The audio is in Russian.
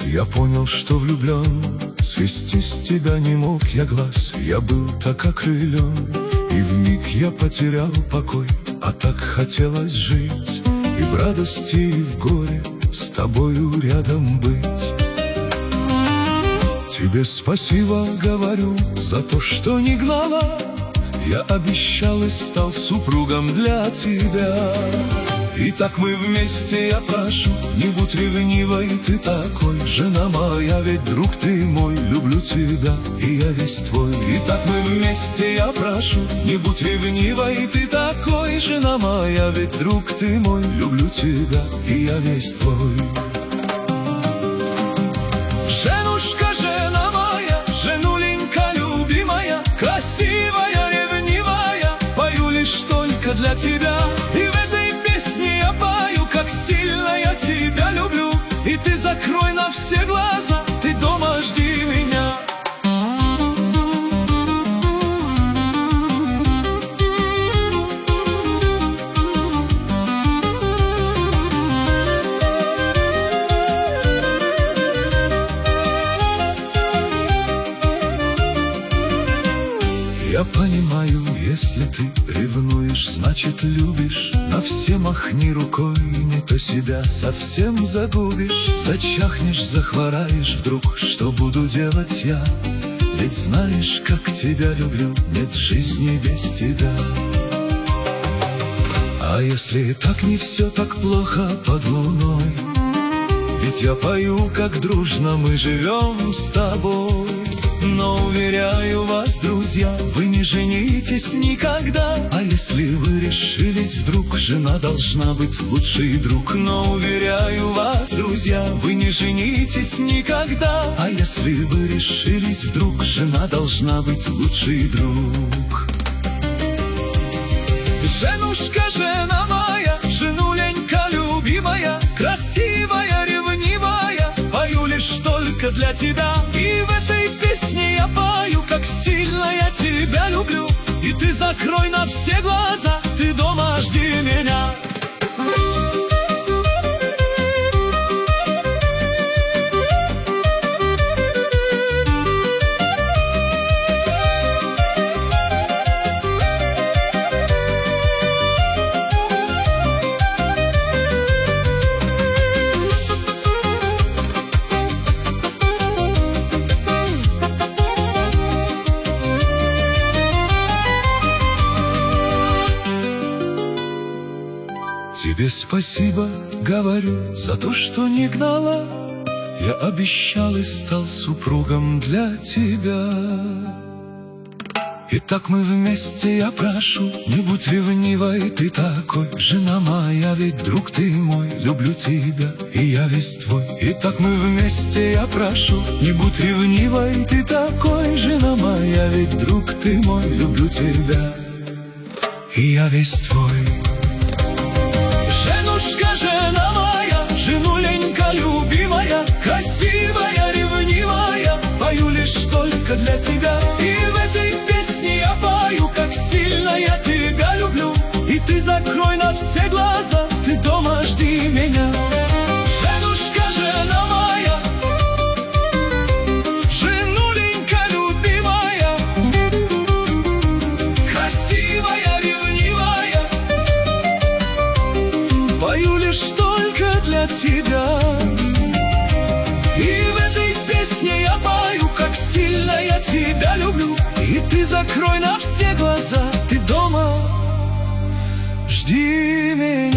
я понял, что влюблен. Свести с тебя не мог я глаз, я был так окрылен. И вмиг я потерял покой, а так хотелось жить. И в радости, и в горе с тобою рядом быть. Тебе спасибо говорю за то, что не гнала. Я обещал и стал супругом для тебя. И так мы вместе, я прошу, не будь ревнивой ты такой. Жена моя, ведь друг ты мой, люблю тебя, и я весь твой. И так мы вместе, я прошу, не будь ревнивой ты такой. Жена моя, ведь друг ты мой, люблю тебя, и я весь твой. Женушка, жена моя, женуленька любимая, красивая, ревнивая, пою лишь только для тебя. И в этой песне я пою, как сильно я тебя люблю. И ты закрой на все глаза, ты дома жди меня. Я понимаю, если ты ревнуешь, значит любишь. На все махни рукой, не то себя совсем загубишь. Зачахнешь, захвораешь вдруг, что буду делать я? Ведь знаешь, как тебя люблю, нет жизни без тебя. А если так не все так плохо под луной, ведь я пою, как дружно мы живем с тобой. Но уверяю вас, друзья, вы не женитесь никогда. А если вы решились вдруг, жена должна быть лучший друг. Но уверяю вас, друзья, вы не женитесь никогда. А если вы решились вдруг, жена должна быть лучший друг. Женушка, жена моя, женуленька любимая, красивая, ревнивая, пою лишь только для тебя. И в этой песне я пою, как сильно я тебя люблю. И ты закрой на все глаза, ты дома жди меня. Тебе спасибо говорю за то, что не гнала. Я обещал и стал супругом для тебя. И так мы вместе, я прошу, не будь ревнивой ты такой. Жена моя, ведь друг ты мой, люблю тебя, и я весь твой. И так мы вместе, я прошу, не будь ревнивой ты такой. Жена моя, ведь друг ты мой, люблю тебя, и я весь твой. Женушка, жена моя, женуленька любимая, красивая, ревнивая, пою лишь только для тебя. И в этой песне я пою, как сильно я тебя люблю. И ты закрой на все глаза, ты дома жди меня. Женушка, жена моя, женуленька любимая, красивая, ревнивая, пою лишь только для тебя. И в этой песне я пою, как сильно я тебя люблю. И ты закрой на все глаза, ты дома жди меня.